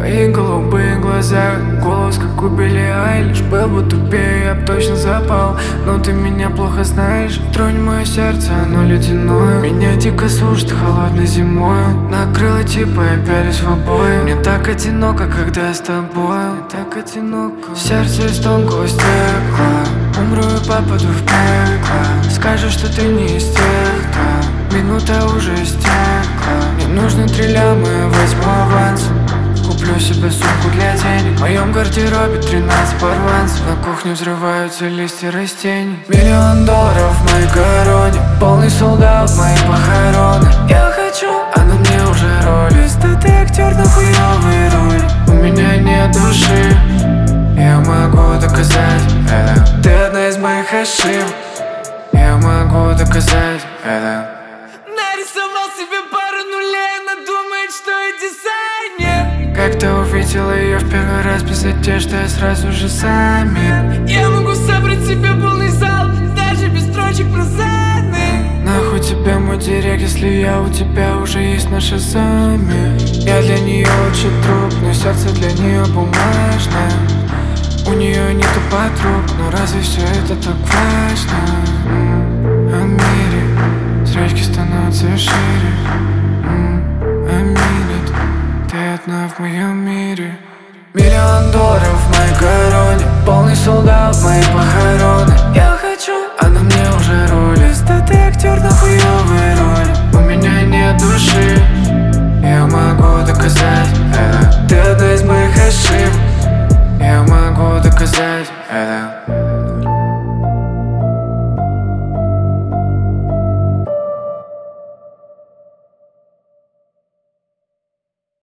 Твои голубые глаза, голос как у Билли Айлиш. Был бы тупее, я б точно запал, но ты меня плохо знаешь. Тронь мое сердце, оно ледяное. Меня дико сушит холодной зимой. Накрыло типа, я пялюсь в обои. Мне так одиноко, когда я с тобой. Мне так одиноко. Сердце из тонкого стекла. Умру и попаду в пекло. Скажешь, что ты не из тех, да. Минута уже истекла. Мне нужно 3 ляма, я возьму аванс. Куплю себе сумку для денег. В моем гардеробе 13 порванцев. На кухне взрываются листья растений. $1 000 000 в моей короне. Полный солдат, мои похороны. Я хочу, а на мне уже роли. Статый актер на хуёвые роли. У меня нет души, я могу доказать это. Ты одна из моих ошибок, я могу доказать это. Нарисовал себе пару нулей, она думает, что я дизайнер. Как-то увидела ее в первый раз без одежды, я сразу же замер. Я могу собрать себе полный зал, даже без строчек прозаных. Нахуй тебе мой директ, если я у тебя уже есть на шазаме. Я для нее лучший друг, но сердце для нее бумажное. У нее нету подруг, но разве все это так важно? О мире зрачки становятся шире. Ты одна в моем